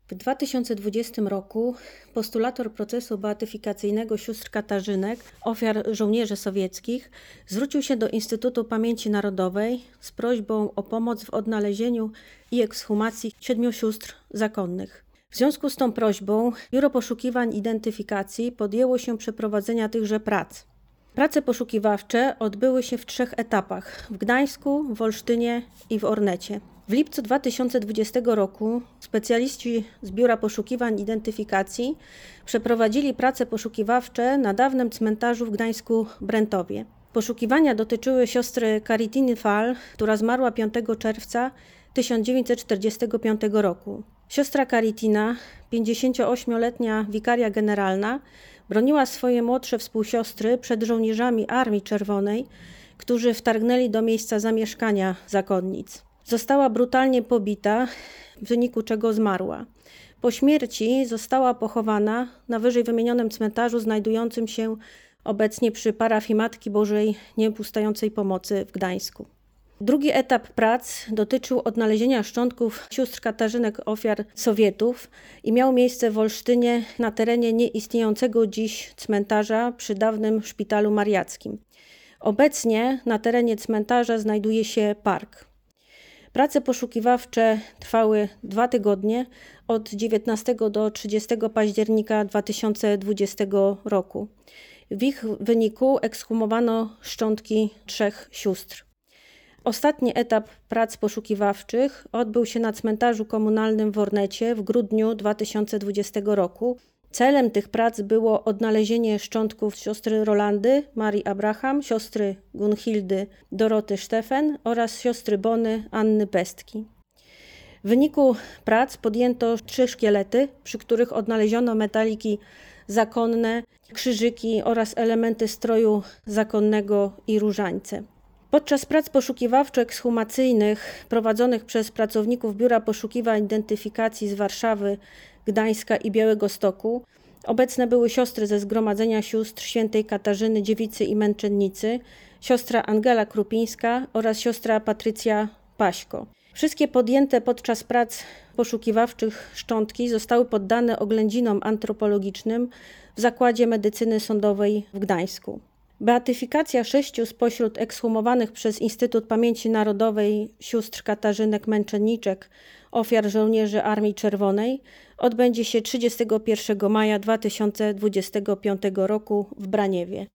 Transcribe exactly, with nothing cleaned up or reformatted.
W dwa tysiące dwudziestym roku postulator procesu beatyfikacyjnego sióstr Katarzynek, ofiar żołnierzy sowieckich, zwrócił się do Instytutu Pamięci Narodowej z prośbą o pomoc w odnalezieniu i ekshumacji siedmiu sióstr zakonnych. W związku z tą prośbą Biuro Poszukiwań i Identyfikacji podjęło się przeprowadzenia tychże prac. Prace poszukiwawcze odbyły się w trzech etapach: w Gdańsku, w Olsztynie i w Ornecie. W lipcu dwa tysiące dwudziestego roku specjaliści z Biura Poszukiwań i Identyfikacji przeprowadzili prace poszukiwawcze na dawnym cmentarzu w Gdańsku-Brętowie. Poszukiwania dotyczyły siostry Karytyny Fal, która zmarła piątego czerwca tysiąc dziewięćset czterdziestego piątego roku. Siostra Karytyna, pięćdziesięcioośmioletnia wikaria generalna, broniła swoje młodsze współsiostry przed żołnierzami Armii Czerwonej, którzy wtargnęli do miejsca zamieszkania zakonnic. Została brutalnie pobita, w wyniku czego zmarła. Po śmierci została pochowana na wyżej wymienionym cmentarzu znajdującym się obecnie przy parafii Matki Bożej Nieustającej Pomocy w Gdańsku. Drugi etap prac dotyczył odnalezienia szczątków sióstr Katarzynek, ofiar Sowietów, i miał miejsce w Olsztynie na terenie nieistniejącego dziś cmentarza przy dawnym szpitalu mariackim. Obecnie na terenie cmentarza znajduje się park. Prace poszukiwawcze trwały dwa tygodnie, od dziewiętnastego do trzydziestego października dwa tysiące dwudziestego roku. W ich wyniku ekshumowano szczątki trzech sióstr. Ostatni etap prac poszukiwawczych odbył się na cmentarzu komunalnym w Ornecie w grudniu dwa tysiące dwudziestego roku. Celem tych prac było odnalezienie szczątków siostry Rolandy, Marii Abraham, siostry Gunhildy, Doroty Sztefen oraz siostry Bony, Anny Pestki. W wyniku prac podjęto trzy szkielety, przy których odnaleziono metaliki zakonne, krzyżyki oraz elementy stroju zakonnego i różańce. Podczas prac poszukiwawczo-ekshumacyjnych prowadzonych przez pracowników Biura Poszukiwań i Identyfikacji z Warszawy, Gdańska i Białegostoku obecne były siostry ze Zgromadzenia Sióstr Świętej Katarzyny, Dziewicy i Męczennicy, siostra Angela Krupińska oraz siostra Patrycja Paśko. Wszystkie podjęte podczas prac poszukiwawczych szczątki zostały poddane oględzinom antropologicznym w Zakładzie Medycyny Sądowej w Gdańsku. Beatyfikacja sześciu spośród ekshumowanych przez Instytut Pamięci Narodowej sióstr Katarzynek Męczenniczek, ofiar żołnierzy Armii Czerwonej, odbędzie się trzydziestego pierwszego maja dwa tysiące dwudziestego piątego roku w Braniewie.